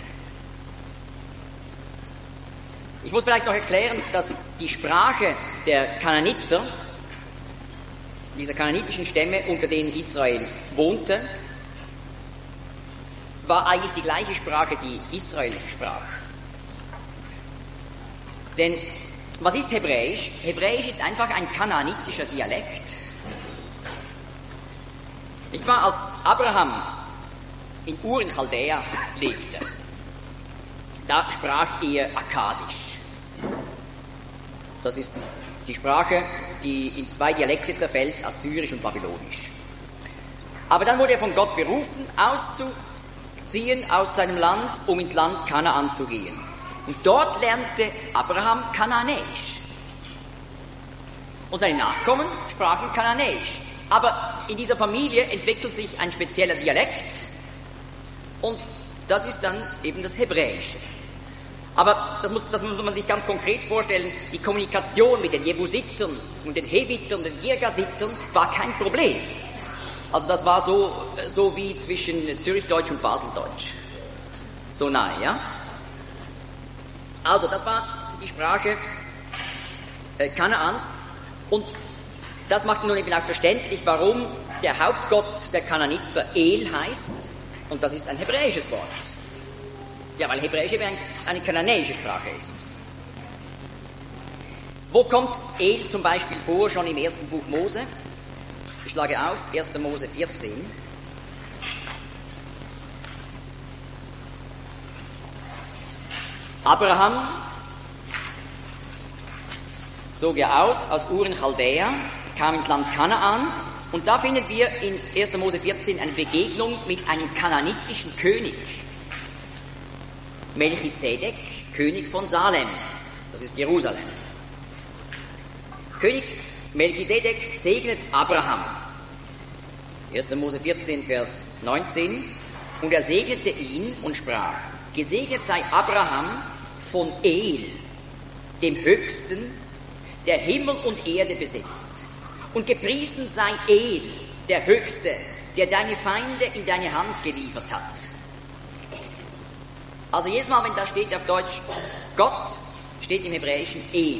Ich muss vielleicht noch erklären, dass die Sprache der Kanaaniter, dieser kanaanitischen Stämme, unter denen Israel wohnte, war eigentlich die gleiche Sprache, die Israel sprach. Denn was ist Hebräisch? Hebräisch ist einfach ein kanaanitischer Dialekt. Nicht wahr? Als Abraham in Ur in Chaldea lebte, da sprach er Akkadisch. Das ist die Sprache, die in zwei Dialekte zerfällt, Assyrisch und Babylonisch. Aber dann wurde er von Gott berufen, auszuziehen aus seinem Land, um ins Land Kanaan zu gehen. Und dort lernte Abraham Kanaanäisch. Und seine Nachkommen sprachen Kanaanäisch. Aber in dieser Familie entwickelt sich ein spezieller Dialekt und das ist dann eben das Hebräische. Aber das muss, das muss man sich ganz konkret vorstellen, die Kommunikation mit den Jebusitern und den Hevitern und den Girgasitern war kein Problem. Also das war so, so wie zwischen Zürichdeutsch und Baseldeutsch. So nahe, ja? Also, das war die Sprache äh, Kanaans und das macht nun eben auch verständlich, warum der Hauptgott der Kanaaniter El heißt und das ist ein hebräisches Wort. Ja, weil Hebräisch eben eine kananäische Sprache ist. Wo kommt El zum Beispiel vor, schon im ersten Buch Mose? Ich schlage auf, erster Mose vierzehn. Abraham zog er aus, aus Ur in Chaldea, kam ins Land Kanaan und da finden wir in erster Mose vierzehn eine Begegnung mit einem kanaanitischen König. Melchisedek, König von Salem, das ist Jerusalem. König Melchisedek segnet Abraham. erster Mose vierzehn, Vers neunzehn. Und er segnete ihn und sprach: Gesegnet sei Abraham von El, dem Höchsten, der Himmel und Erde besitzt. Und gepriesen sei El, der Höchste, der deine Feinde in deine Hand geliefert hat. Also jedes Mal, wenn da steht auf Deutsch Gott, steht im Hebräischen El.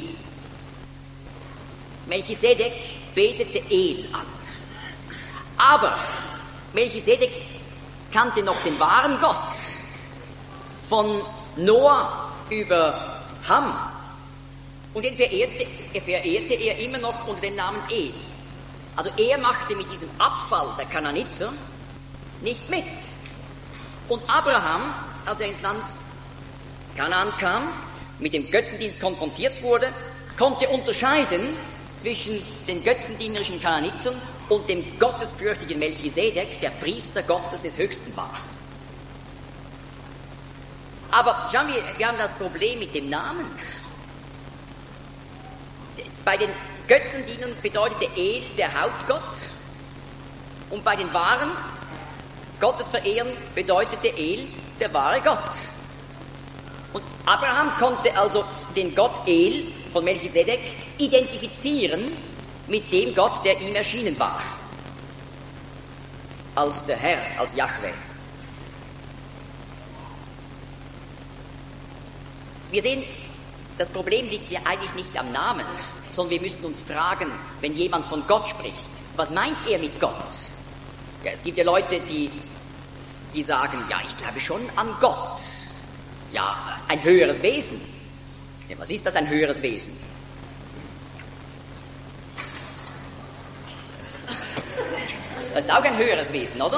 Melchisedek betete El an. Aber Melchisedek kannte noch den wahren Gott. Von Noah über Ham. Und den verehrte, verehrte er immer noch unter dem Namen El. Also er machte mit diesem Abfall der Kanaaniter nicht mit. Und Abraham, als er ins Land Kanaan kam, mit dem Götzendienst konfrontiert wurde, konnte unterscheiden zwischen den götzendienerischen Kanaanitern und dem gottesfürchtigen Melchisedek, der Priester Gottes des Höchsten war. Aber schauen wir, wir haben das Problem mit dem Namen. Bei den Götzendienern bedeutete El der Hauptgott und bei den wahren Gottesverehrern bedeutete El der wahre Gott. Und Abraham konnte also den Gott El von Melchisedek identifizieren mit dem Gott, der ihm erschienen war. Als der Herr, als Jahwe. Wir sehen, das Problem liegt ja eigentlich nicht am Namen, sondern wir müssen uns fragen, wenn jemand von Gott spricht, was meint er mit Gott? Ja, es gibt ja Leute, die, die sagen, ja, ich glaube schon an Gott. Ja, ein höheres Wesen. Ja, was ist das, ein höheres Wesen? Das ist auch ein höheres Wesen, oder?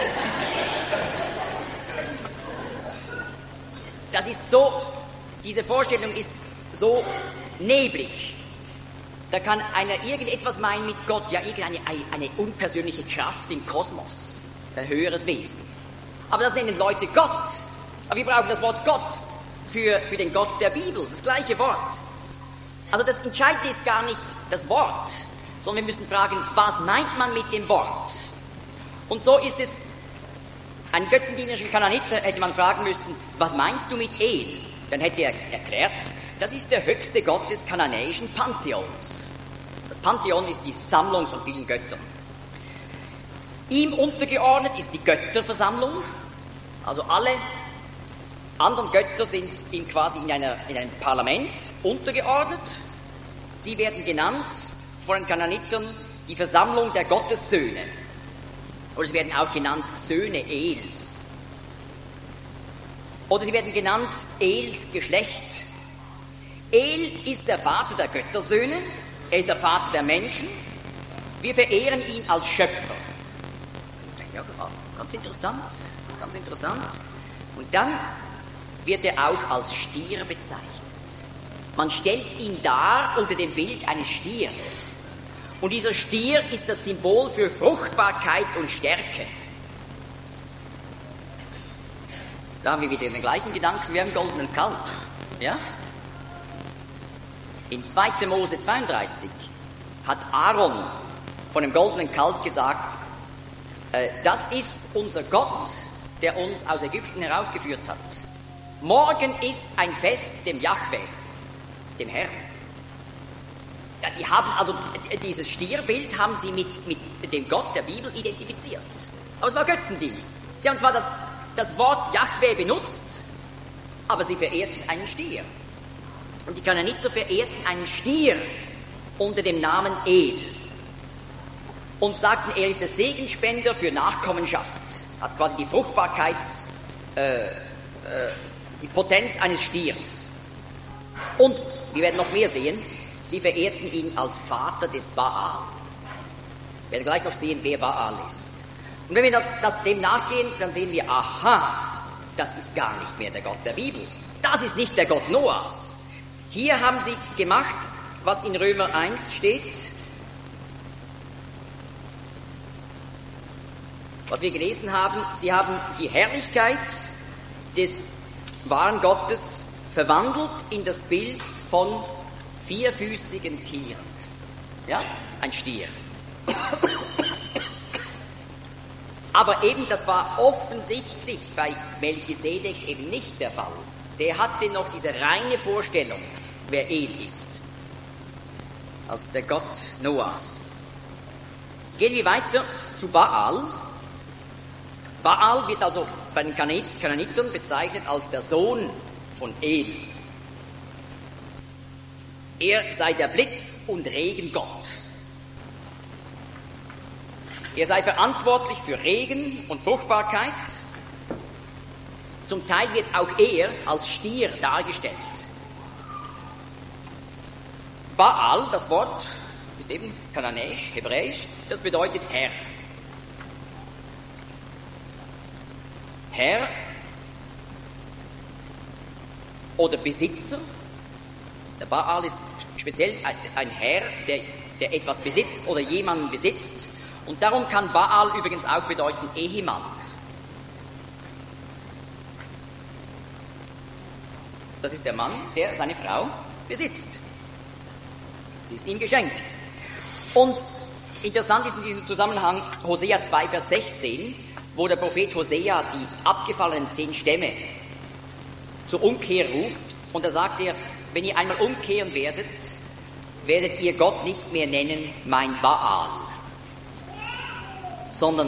Das ist so, diese Vorstellung ist so neblig. Da kann einer irgendetwas meinen mit Gott, ja, irgendeine eine unpersönliche Kraft im Kosmos, ein höheres Wesen. Aber das nennen Leute Gott. Aber wir brauchen das Wort Gott für, für den Gott der Bibel, das gleiche Wort. Also das Entscheidende ist gar nicht das Wort, sondern wir müssen fragen, was meint man mit dem Wort? Und so ist es, einen götzendienerischen Kanaaniter hätte man fragen müssen, was meinst du mit El? Dann hätte er erklärt, das ist der höchste Gott des kananäischen Pantheons. Das Pantheon ist die Sammlung von vielen Göttern. Ihm untergeordnet ist die Götterversammlung, also alle anderen Götter sind ihm quasi in, einer, in einem Parlament untergeordnet. Sie werden genannt von den Kanaanitern die Versammlung der Gottessöhne. Oder sie werden auch genannt Söhne Els. Oder sie werden genannt Els Geschlecht. El ist der Vater der Göttersöhne, er ist der Vater der Menschen. Wir verehren ihn als Schöpfer. Ja, ganz interessant, ganz interessant. Und dann wird er auch als Stier bezeichnet. Man stellt ihn dar unter dem Bild eines Stiers. Und dieser Stier ist das Symbol für Fruchtbarkeit und Stärke. Da haben wir wieder den gleichen Gedanken wie beim goldenen Kalb. Ja? In zweiter Mose zweiunddreißig hat Aaron von dem goldenen Kalb gesagt, äh, das ist unser Gott, der uns aus Ägypten heraufgeführt hat. Morgen ist ein Fest dem Jahwe, dem Herrn. Ja, die haben also dieses Stierbild haben sie mit, mit dem Gott der Bibel identifiziert. Aber es war Götzendienst. Sie haben zwar das, das Wort Jahwe benutzt, aber sie verehrten einen Stier. Und die Kanaaniter verehrten einen Stier unter dem Namen El und sagten, er ist der Segenspender für Nachkommenschaft. Hat quasi die Fruchtbarkeits, äh, äh, die Potenz eines Stiers. Und wir werden noch mehr sehen, sie verehrten ihn als Vater des Baal. Wir werden gleich noch sehen, wer Baal ist. Und wenn wir das, das, dem nachgehen, dann sehen wir, aha, das ist gar nicht mehr der Gott der Bibel. Das ist nicht der Gott Noahs. Hier haben sie gemacht, was in Römer eins steht, was wir gelesen haben. Sie haben die Herrlichkeit des wahren Gottes verwandelt in das Bild von vierfüßigen Tieren. Ja, ein Stier. Aber eben, das war offensichtlich bei Melchisedek eben nicht der Fall. Der hatte noch diese reine Vorstellung, wer El ist, als der Gott Noahs. Gehen wir weiter zu Baal. Baal wird also bei den Kanaanitern bezeichnet als der Sohn von El. Er sei der Blitz- und Regengott. Er sei verantwortlich für Regen und Fruchtbarkeit. Zum Teil wird auch er als Stier dargestellt. Baal, das Wort ist eben kananäisch, hebräisch, das bedeutet Herr. Herr oder Besitzer. Der Baal ist speziell ein Herr, der, der etwas besitzt oder jemanden besitzt. Und darum kann Baal übrigens auch bedeuten Ehemann. Das ist der Mann, der seine Frau besitzt. Sie ist ihm geschenkt. Und interessant ist in diesem Zusammenhang Hosea zwei, Vers sechzehn, wo der Prophet Hosea die abgefallenen zehn Stämme zur Umkehr ruft. Und da sagt er, wenn ihr einmal umkehren werdet, werdet ihr Gott nicht mehr nennen, mein Baal, sondern,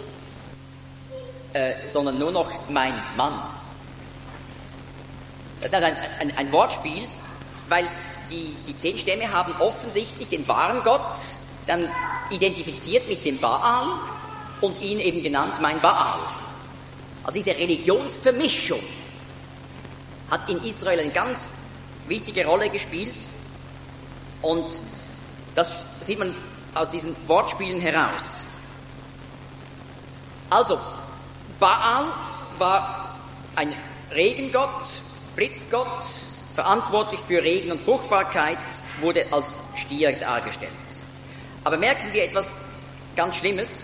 äh, sondern nur noch mein Mann. Das ist ein, ein, ein Wortspiel, weil die, die zehn Stämme haben offensichtlich den wahren Gott dann identifiziert mit dem Baal und ihn eben genannt mein Baal. Also diese Religionsvermischung hat in Israel eine ganz wichtige Rolle gespielt und das sieht man aus diesen Wortspielen heraus. Also, Baal war ein Regengott, Blitzgott, verantwortlich für Regen und Fruchtbarkeit, wurde als Stier dargestellt. Aber merken wir etwas ganz Schlimmes?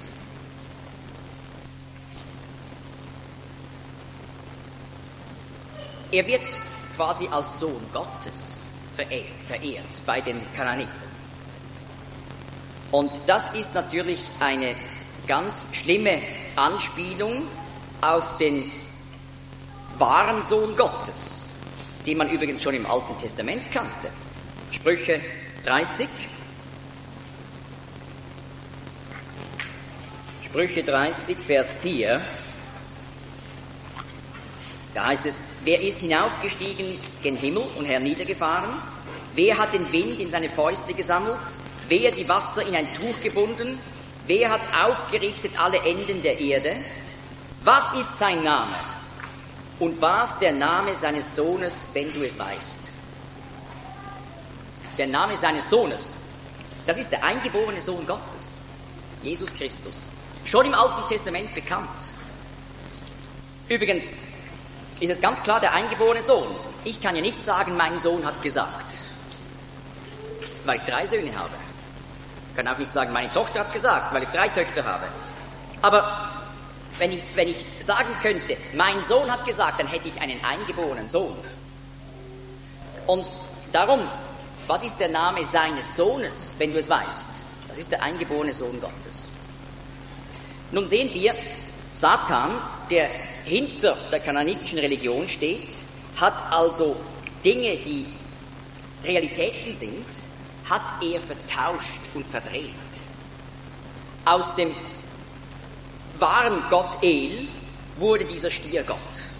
Er wird quasi als Sohn Gottes verehrt, verehrt bei den Kanaanitern. Und das ist natürlich eine ganz schlimme Anspielung auf den wahren Sohn Gottes, den man übrigens schon im Alten Testament kannte. Sprüche dreißig. Sprüche dreißig, Vers vier. Da heißt es, wer ist hinaufgestiegen gen Himmel und herniedergefahren? Wer hat den Wind in seine Fäuste gesammelt? Wer die Wasser in ein Tuch gebunden? Wer hat aufgerichtet alle Enden der Erde? Was ist sein Name? Und was der Name seines Sohnes, wenn du es weißt? Der Name seines Sohnes, das ist der eingeborene Sohn Gottes, Jesus Christus. Schon im Alten Testament bekannt. Übrigens ist es ganz klar der eingeborene Sohn. Ich kann ja nicht sagen, mein Sohn hat gesagt, weil ich drei Söhne habe. Ich kann auch nicht sagen, meine Tochter hat gesagt, weil ich drei Töchter habe. Aber wenn ich, wenn ich sagen könnte, mein Sohn hat gesagt, dann hätte ich einen eingeborenen Sohn. Und darum, was ist der Name seines Sohnes, wenn du es weißt? Das ist der eingeborene Sohn Gottes. Nun sehen wir, Satan, der hinter der kanaanitischen Religion steht, hat also Dinge, die Realitäten sind, hat er vertauscht und verdreht. Aus dem wahren Gott El wurde dieser Stiergott,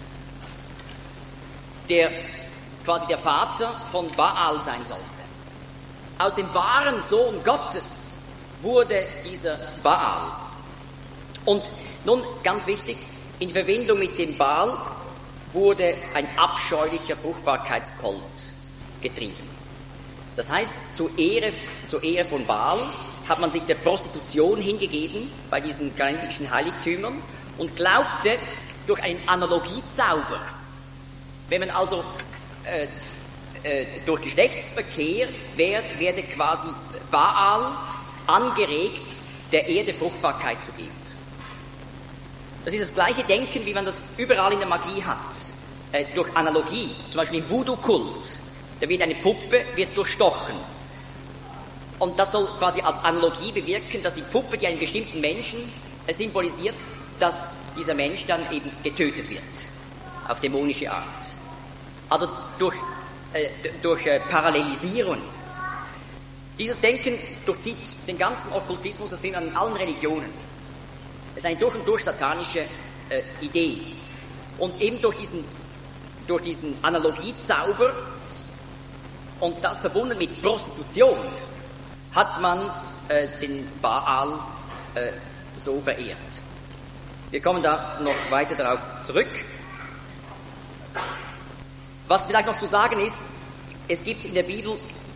der quasi der Vater von Baal sein sollte. Aus dem wahren Sohn Gottes wurde dieser Baal. Und nun, ganz wichtig, in Verbindung mit dem Baal wurde ein abscheulicher Fruchtbarkeitskult getrieben. Das heißt, zur Ehre, zur Ehre von Baal hat man sich der Prostitution hingegeben bei diesen kanaanitischen Heiligtümern und glaubte, durch einen Analogiezauber, wenn man also äh, äh, durch Geschlechtsverkehr werd, werde quasi Baal angeregt, der Erde Fruchtbarkeit zu geben. Das ist das gleiche Denken, wie man das überall in der Magie hat, äh, durch Analogie, zum Beispiel im Voodoo-Kult. Da wird eine Puppe wird durchstochen. Und das soll quasi als Analogie bewirken, dass die Puppe, die einen bestimmten Menschen äh, symbolisiert, dass dieser Mensch dann eben getötet wird, auf dämonische Art. Also durch, äh, durch äh, Parallelisierung. Dieses Denken durchzieht den ganzen Okkultismus, das findet man in allen Religionen. Es ist eine durch und durch satanische äh, Idee. Und eben durch diesen, durch diesen Analogiezauber und das verbunden mit Prostitution hat man äh, den Baal äh, so verehrt. Wir kommen da noch weiter darauf zurück. Was vielleicht noch zu sagen ist, es gibt in der Bibel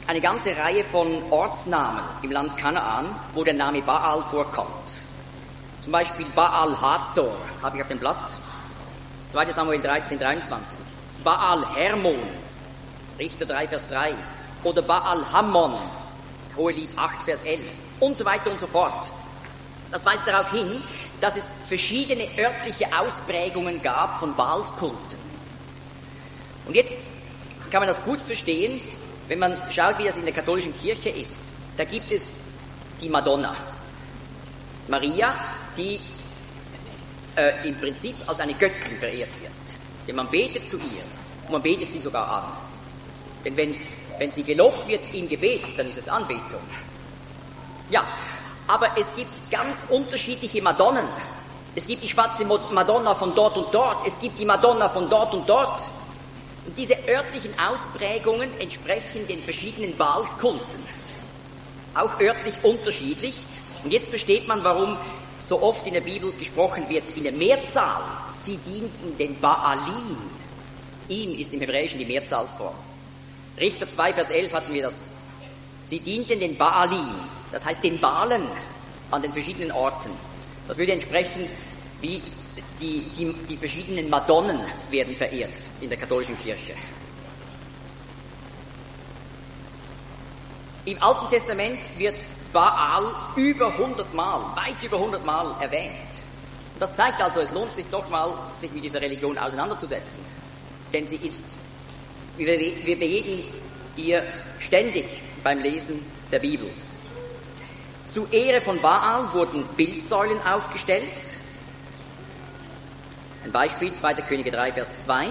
eine ganze Reihe von Ortsnamen im Land Kanaan, wo der Name Baal vorkommt. Zum Beispiel Baal Hazor, habe ich auf dem Blatt, zweiter Samuel dreizehn, dreiundzwanzig. Baal Hermon, Richter drei, Vers drei. Oder Baal Hammon, Hohelied acht, Vers elf. Und so weiter und so fort. Das weist darauf hin, dass es verschiedene örtliche Ausprägungen gab von Baalskulten. Und jetzt kann man das gut verstehen, wenn man schaut, wie das in der katholischen Kirche ist. Da gibt es die Madonna, Maria, die äh, im Prinzip als eine Göttin verehrt wird. Denn man betet zu ihr und man betet sie sogar an. Denn wenn, wenn sie gelobt wird im Gebet, dann ist es Anbetung. Ja, aber es gibt ganz unterschiedliche Madonnen. Es gibt die schwarze Madonna von dort und dort, es gibt die Madonna von dort und dort. Und diese örtlichen Ausprägungen entsprechen den verschiedenen Baalskulten. Auch örtlich unterschiedlich. Und jetzt versteht man, warum so oft in der Bibel gesprochen wird, in der Mehrzahl, sie dienten den Baalim. Ihm ist im Hebräischen die Mehrzahlsform. Richter zwei, Vers elf hatten wir das. Sie dienten den Baalim, das heißt den Baalen an den verschiedenen Orten. Das würde entsprechen, wie die, die, die verschiedenen Madonnen werden verehrt in der katholischen Kirche. Im Alten Testament wird Baal über hundert Mal, weit über hundert Mal erwähnt. Und das zeigt also, es lohnt sich doch mal, sich mit dieser Religion auseinanderzusetzen. Denn sie ist, wir, wir begegnen ihr ständig beim Lesen der Bibel. Zu Ehre von Baal wurden Bildsäulen aufgestellt. Ein Beispiel, zweiter Könige drei, Vers zwei.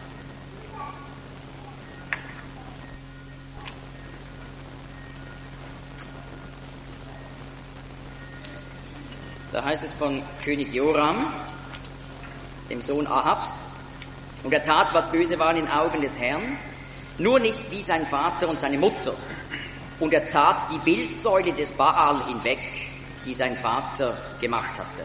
Da heißt es von König Joram, dem Sohn Ahabs, und er tat, was böse war in den Augen des Herrn, nur nicht wie sein Vater und seine Mutter. Und er tat die Bildsäule des Baal hinweg, die sein Vater gemacht hatte.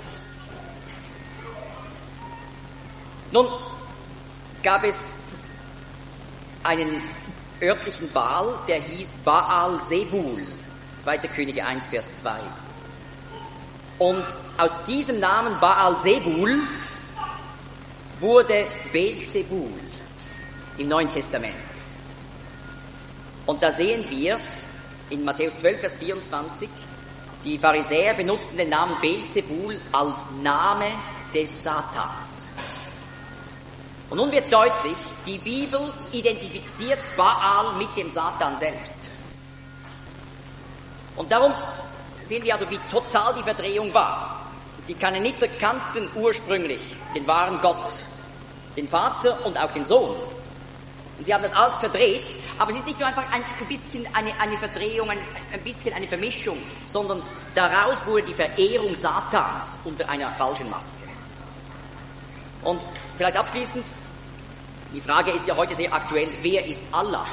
Nun gab es einen örtlichen Baal, der hieß Baal Zebul, zweiter Könige eins, Vers zwei. Und aus diesem Namen Baal Zebul wurde Beelzebul im Neuen Testament. Und da sehen wir in Matthäus zwölf, Vers vierundzwanzig, die Pharisäer benutzen den Namen Beelzebul als Name des Satans. Und nun wird deutlich, die Bibel identifiziert Baal mit dem Satan selbst. Und darum sehen wir also, wie total die Verdrehung war. Die Kanaaniter kannten ursprünglich den wahren Gott, den Vater und auch den Sohn. Und sie haben das alles verdreht, aber es ist nicht nur einfach ein bisschen eine, eine Verdrehung, ein, ein bisschen eine Vermischung, sondern daraus wurde die Verehrung Satans unter einer falschen Maske. Und vielleicht abschließend, die Frage ist ja heute sehr aktuell, wer ist Allah?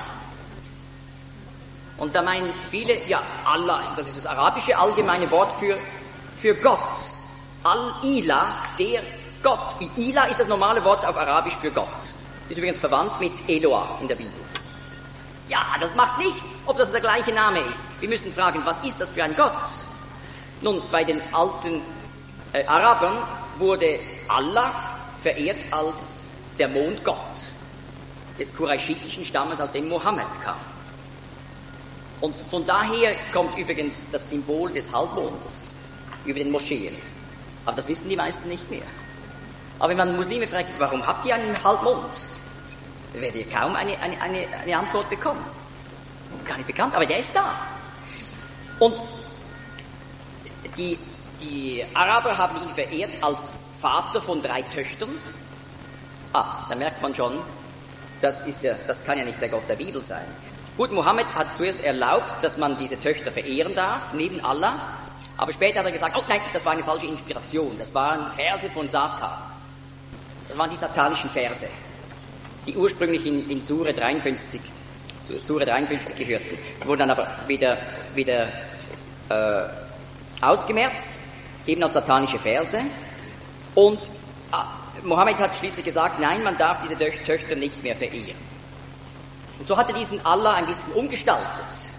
Und da meinen viele, ja, Allah, das ist das arabische allgemeine Wort für, für Gott. Al-Ilah, der Gott. Ilah ist das normale Wort auf Arabisch für Gott. Ist übrigens verwandt mit Eloah in der Bibel. Ja, das macht nichts, ob das der gleiche Name ist. Wir müssen fragen, was ist das für ein Gott? Nun, bei den alten äh, Arabern wurde Allah verehrt als der Mondgott des quraischitischen Stammes, aus dem Mohammed kam. Und von daher kommt übrigens das Symbol des Halbmondes über den Moscheen. Aber das wissen die meisten nicht mehr. Aber wenn man Muslime fragt, warum habt ihr einen Halbmond? Dann werdet ihr kaum eine, eine, eine, eine Antwort bekommen. Gar nicht bekannt, aber der ist da. Und die, die Araber haben ihn verehrt als Vater von drei Töchtern. Ah, da merkt man schon, das, ist der, das kann ja nicht der Gott der Bibel sein. Gut, Mohammed hat zuerst erlaubt, dass man diese Töchter verehren darf, neben Allah. Aber später hat er gesagt, oh nein, das war eine falsche Inspiration. Das waren Verse von Satan. Das waren die satanischen Verse, die ursprünglich in, in Sure dreiundfünfzig, Sure dreiundfünfzig gehörten. Die wurden dann aber wieder, wieder äh, ausgemerzt, eben als satanische Verse. Und äh, Mohammed hat schließlich gesagt, nein, man darf diese Töchter nicht mehr verehren. Und so hat er diesen Allah ein bisschen umgestaltet.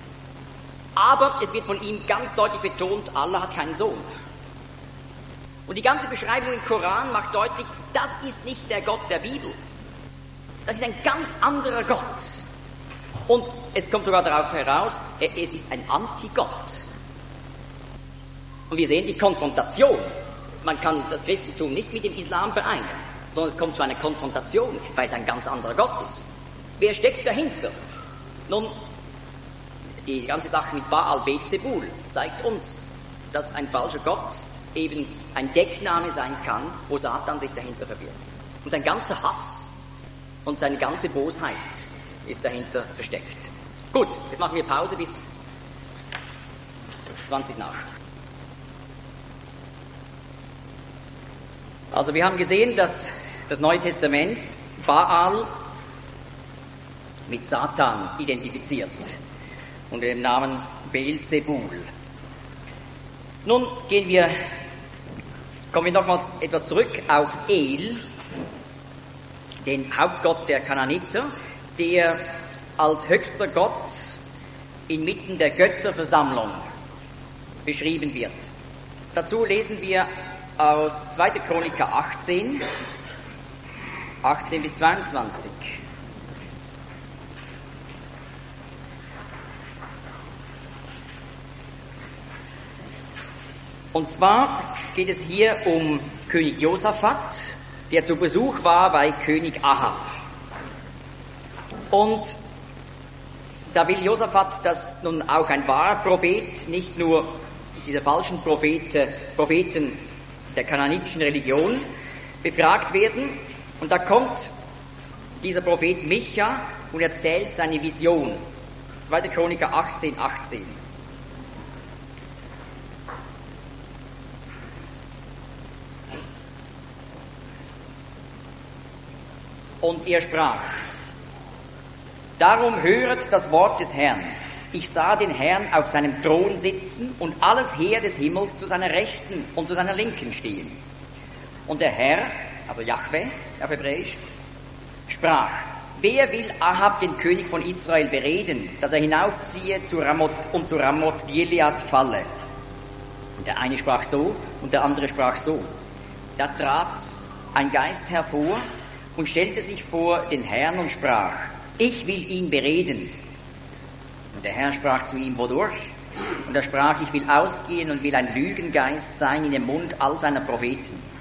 aber es wird von ihm ganz deutlich betont, Allah hat keinen Sohn. Und die ganze Beschreibung im Koran macht deutlich, das ist nicht der Gott der Bibel. Das ist ein ganz anderer Gott. Und es kommt sogar darauf heraus, es ist ein Antigott. Und wir sehen die Konfrontation. Man kann das Christentum nicht mit dem Islam vereinen, sondern es kommt zu einer Konfrontation, weil es ein ganz anderer Gott ist. Wer steckt dahinter? Nun, die ganze Sache mit Baal Bezebul zeigt uns, dass ein falscher Gott eben ein Deckname sein kann, wo Satan sich dahinter verbirgt. Und sein ganzer Hass und seine ganze Bosheit ist dahinter versteckt. Gut, jetzt machen wir Pause bis zwanzig nach. Also wir haben gesehen, dass das Neue Testament Baal mit Satan identifiziert unter dem Namen Beelzebul. Nun gehen wir, kommen wir nochmals etwas zurück auf El, den Hauptgott der Kanaaniter, der als höchster Gott inmitten der Götterversammlung beschrieben wird. Dazu lesen wir aus zweiter Chroniker achtzehn, achtzehn bis zweiundzwanzig. Und zwar geht es hier um König Josaphat, der zu Besuch war bei König Ahab. Und da will Josaphat, dass nun auch ein wahrer Prophet, nicht nur diese falschen Propheten, Propheten der kanaanitischen Religion befragt werden. Und da kommt dieser Prophet Micha und erzählt seine Vision. zweiter Chroniker achtzehn, achtzehn. Und er sprach: Darum höret das Wort des Herrn. Ich sah den Herrn auf seinem Thron sitzen und alles Heer des Himmels zu seiner Rechten und zu seiner Linken stehen. Und der Herr, also Jahwe auf Hebräisch, sprach: Wer will Ahab, den König von Israel, bereden, dass er hinaufziehe zu Ramoth, und zu Ramoth Gilead falle? Und der eine sprach so und der andere sprach so. Da trat ein Geist hervor und stellte sich vor den Herrn und sprach: Ich will ihn bereden. Und der Herr sprach zu ihm: Wodurch? Und er sprach: Ich will ausgehen und will ein Lügengeist sein in dem Mund all seiner Propheten.